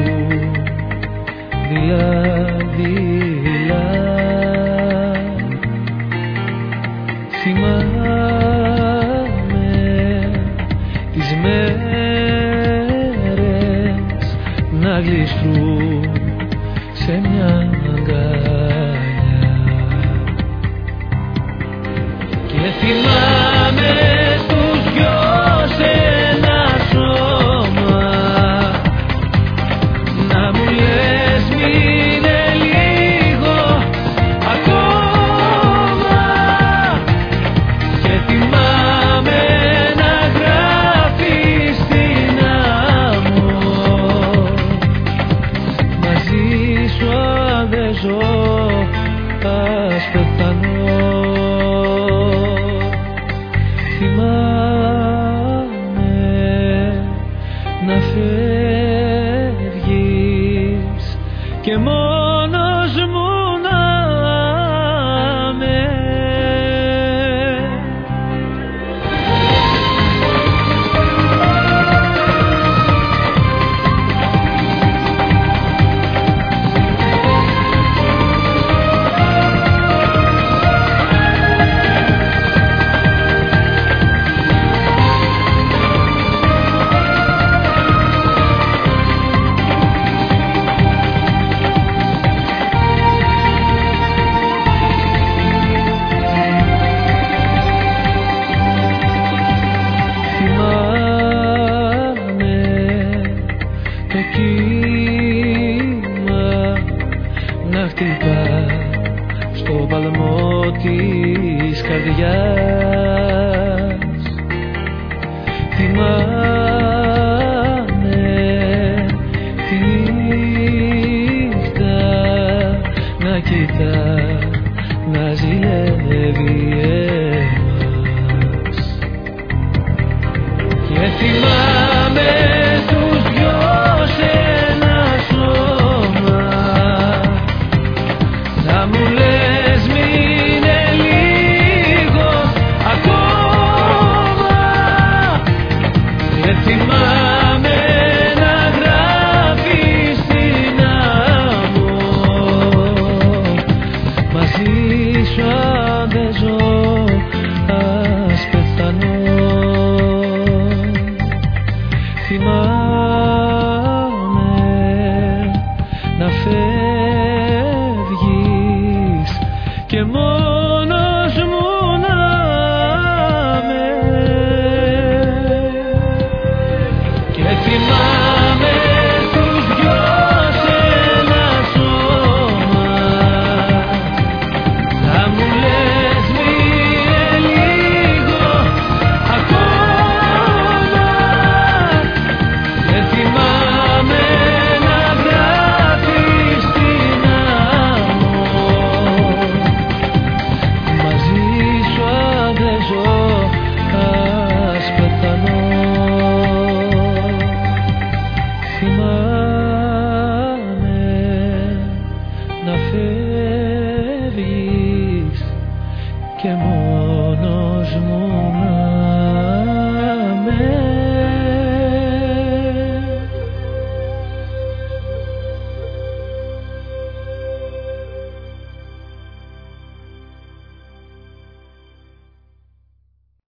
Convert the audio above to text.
δειλά-δειλά. Θυμάμαι τις μέρες να γλιστρούν σε μια αγκαλιά. Και θυμάμαι τους δυο σε ένα σώμα να μου λες μείνε λίγο ακόμα. Και θυμάμαι να γράφεις την άμμο μαζί σου αν δεν ζω ας πεθανώ. Θυμάμαι να φεύγεις και μόνος μου να είμαι. Να χτυπά στο παλμό της καρδιάς. Θυμάμαι τη νύχτα να κοιτά, να ζηλεύει εμάς. Και θυμάμαι τους δυο σε ένα σώμα να μου λες μείνε λίγο ακόμα. Και θυμάμαι να γράφεις την άμμο μαζί σου αν δεν ζω ας πεθανώ. Θυμάμαι να φεύγεις και μόνος μου να είμαι. Και θυμάμαι τους δυο σε ένα σώμα να μου λες μείνε λίγο ακόμα. Και θυμάμαι να γράφεις την άμμο μαζί σου αν δεν ζω ας πεθανώ. Θυμάμαι να φεύγεις και μόνος μου να